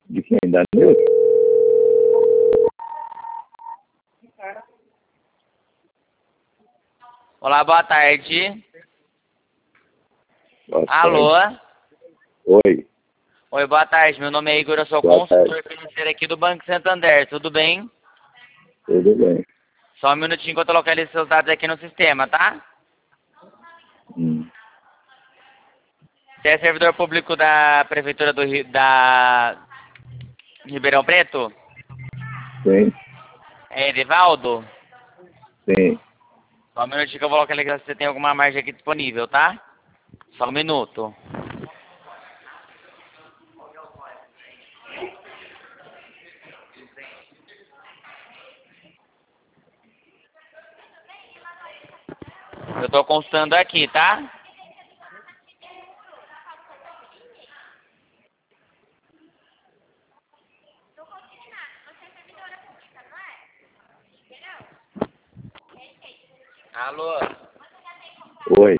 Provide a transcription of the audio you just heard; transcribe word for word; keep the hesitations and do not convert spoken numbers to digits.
De quem? Da Neuza? Olá, boa tarde. Boa Alô? tarde. Oi. Oi, boa tarde. Meu nome é Igor, eu sou Boa consultor tarde. financeiro aqui do Banco Santander. Tudo bem? Tudo bem. Só um minutinho enquanto eu localizo seus dados aqui no sistema, tá? Hum. Você é servidor público da Prefeitura do Rio, da Ribeirão Preto? Sim, É Edivaldo? sim. Só um minutinho que eu vou localizar se você tem alguma margem aqui disponível, tá? Só um minuto. Eu tô consultando aqui, tá? Alô? Oi.